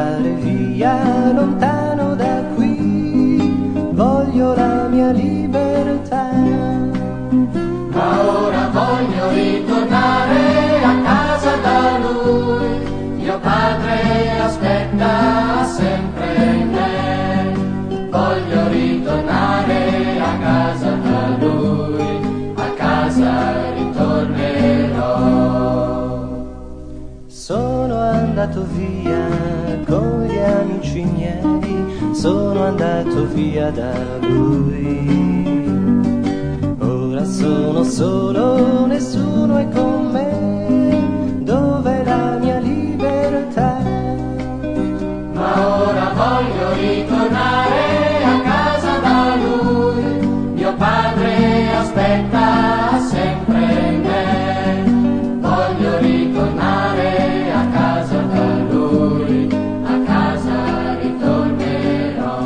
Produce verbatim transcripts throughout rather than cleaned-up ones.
andare via, lontano da qui, voglio la mia libertà. Ma ora voglio ritornare a casa da lui, mio padre aspetta sempre me. Voglio ritornare a casa da lui, a casa ritornerò. Sono andato via con gli amici miei, sono andato via da lui. Ora sono solo, nessuno è con me, dov'è la mia libertà? Ma ora voglio ritornare a casa da lui, mio padre aspetta sempre me. Voglio ritornare a casa da lui, a casa ritornerò.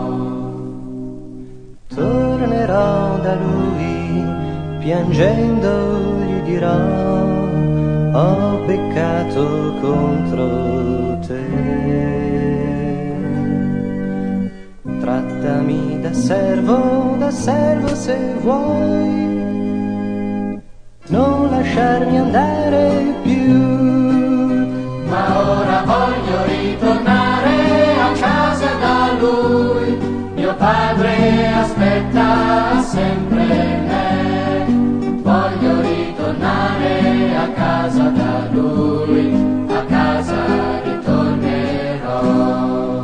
Tornerò da lui, piangendo gli dirò: ho peccato contro te. Trattami da servo, da servo se vuoi, non lasciarmi andare più. Ma ora voglio ritornare a casa da lui, mio padre aspetta sempre me. Voglio ritornare a casa da lui, a casa ritornerò.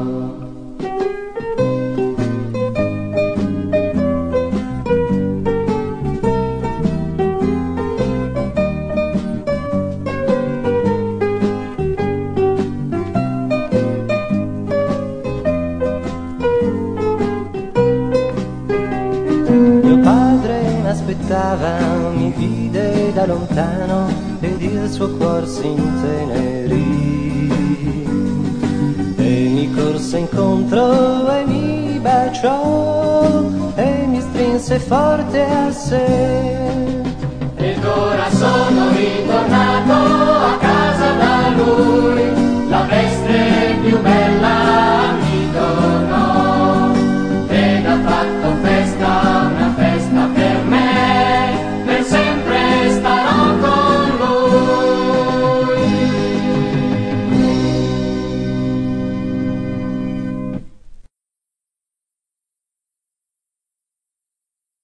Aspettava, mi vide da lontano ed il suo cuor s'intenerì e mi corse incontro e mi baciò e mi strinse forte a sé. Ed ora sono ritornato a casa da lui, la veste